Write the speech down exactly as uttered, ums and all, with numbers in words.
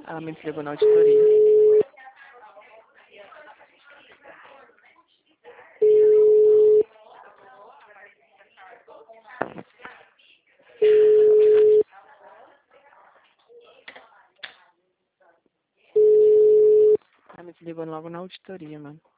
Ela me desligou na auditoria. Ela me desligou logo na auditoria, mano.